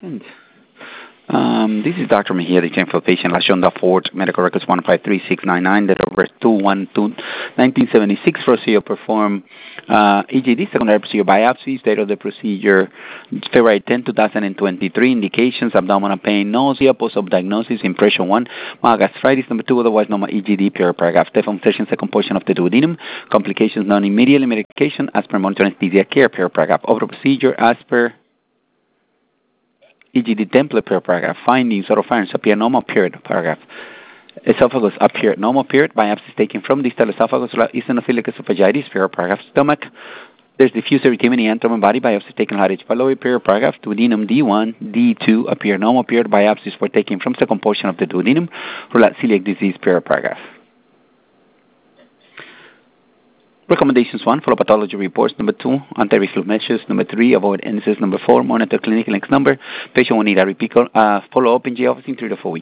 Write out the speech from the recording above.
And, this is Dr. Mejia, the general patient, Lashonda Ford, medical records 153699, that over 212-1976 procedure perform EGD, secondary procedure biopsies, date of the procedure February 10, 2023, indications, abdominal pain, nausea, post-op diagnosis, impression 1, mild gastritis, number 2, otherwise normal EGD, pure paragraph, Stefan session, second portion of the duodenum, complications non-immediately, medication, as per monitor anesthesia care, pure paragraph, over procedure, as per EGD template per paragraph. Findings, oropharynx appear normal period paragraph. Esophagus appear normal period. Biopsies taken from distal esophagus, eosinophilic esophagitis per paragraph. Stomach, there's diffuse erythema in the abdomen body. Biopsies taken H. pylori per paragraph. Duodenum D1, D2 appear normal period. Biopsies were taken from second portion of the duodenum. Rule celiac disease per paragraph. Recommendations 1, follow pathology reports. Number 2, anti-reflux measures. Number 3, avoid NSS. Number 4, monitor clinical X number. Patient will need a repeat follow-up in J office in 3 to 4 weeks.